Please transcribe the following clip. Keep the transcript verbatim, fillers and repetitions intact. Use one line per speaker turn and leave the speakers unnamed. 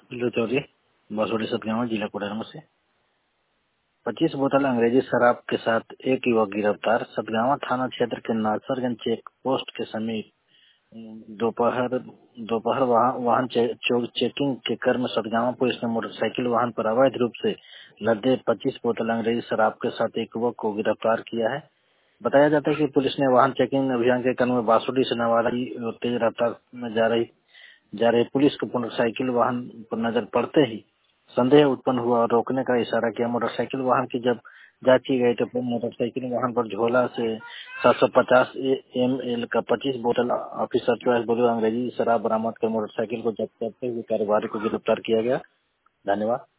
लुचौरी बसोड़ी सतगावा जिला कोडरमा से पच्चीस बोतल अंग्रेजी शराब के साथ एक युवक गिरफ्तार। सतगावा थाना क्षेत्र के नासरगंज चेक पोस्ट के समीप दोपहर दोपहर वाहन वाहन चे, चो, चेकिंग के क्रम में सतगावा पुलिस ने मोटरसाइकिल वाहन पर अवैध रूप से लदे पच्चीस बोतल अंग्रेजी शराब के साथ एक युवक को गिरफ्तार किया है। बताया जाता है कि पुलिस ने वाहन चेकिंग अभियान के क्रम में बासुडी से नवादा की ओर तेज रफ्तार में जा रही जा रहे पुलिस को मोटरसाइकिल वाहन पर नजर पड़ते ही संदेह उत्पन्न हुआ और रोकने का इशारा किया। मोटरसाइकिल वाहन की जब जांच की गई तो मोटरसाइकिल वाहन पर झोला से सात सौ पचास एम एल का पच्चीस बोतल ऑफिसर चॉइस बोलो अंग्रेजी शराब बरामद कर मोटरसाइकिल को जब्त करते हुए कारोबारी को गिरफ्तार किया गया। धन्यवाद।